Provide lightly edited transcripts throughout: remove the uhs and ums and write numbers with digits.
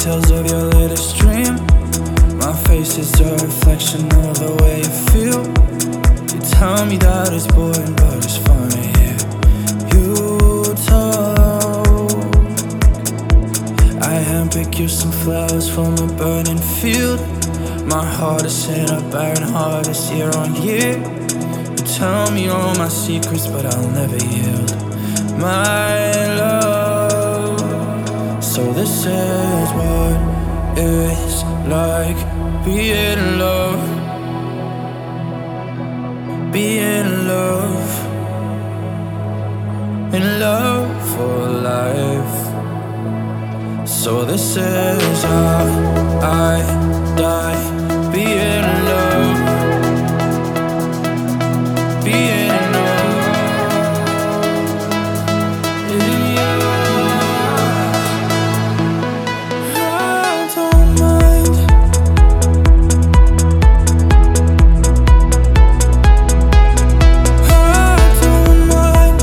details of your latest dream. My face is a reflection of the way you feel. You tell me that it's boring, but it's fun to hear you talk. I handpick you some flowers from a burning field. My heart is in a barren harvest year on year. You tell me all my secrets, but I'll never yield my love. So this is what it's like being in love, being in love, in love for life. So this is how I die, being in love, being in love, in you. I don't mind. I don't mind.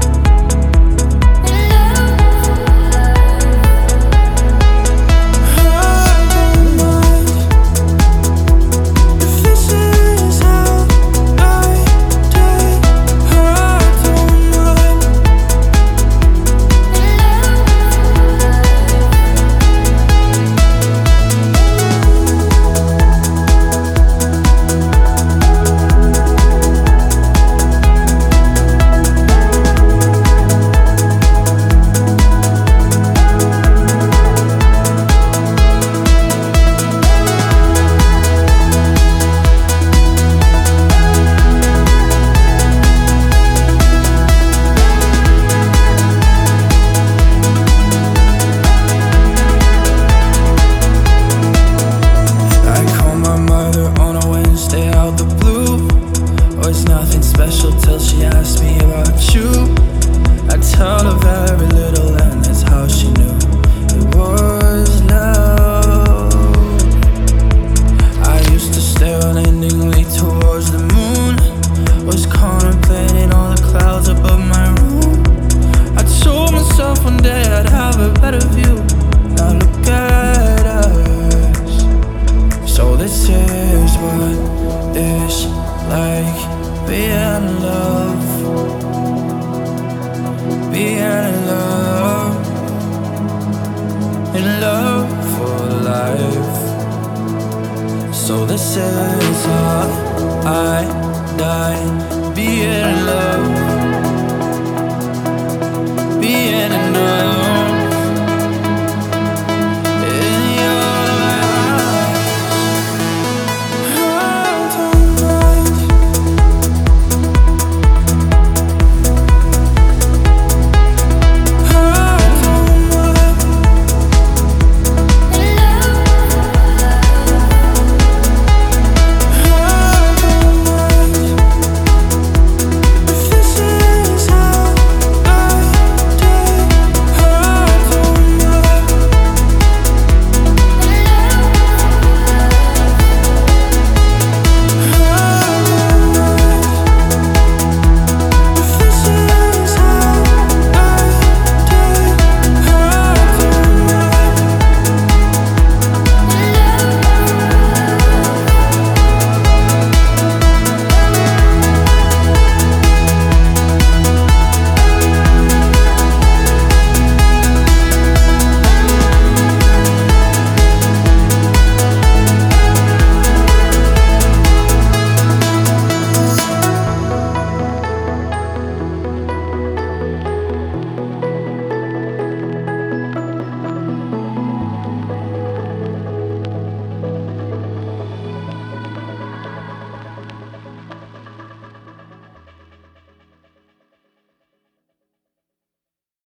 It's nothing special till she asked me about you. I tell her very little, and that's how she knew it was love. I used to stare unendingly towards the moon, was contemplating all the clouds above my room. I told myself one day I'd have a better view. Now look at us. So this is what it's like being in love, being in love for life. So this is how I die.